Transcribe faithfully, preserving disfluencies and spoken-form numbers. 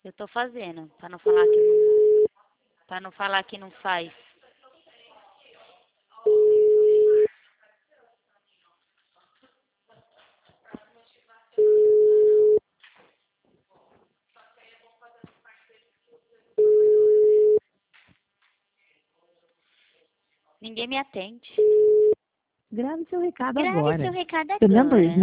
Eu tô fazendo, pra não falar que não, pra não falar que não faz. Ninguém me atende. Grave seu recado Grave agora. seu recado The number is agora.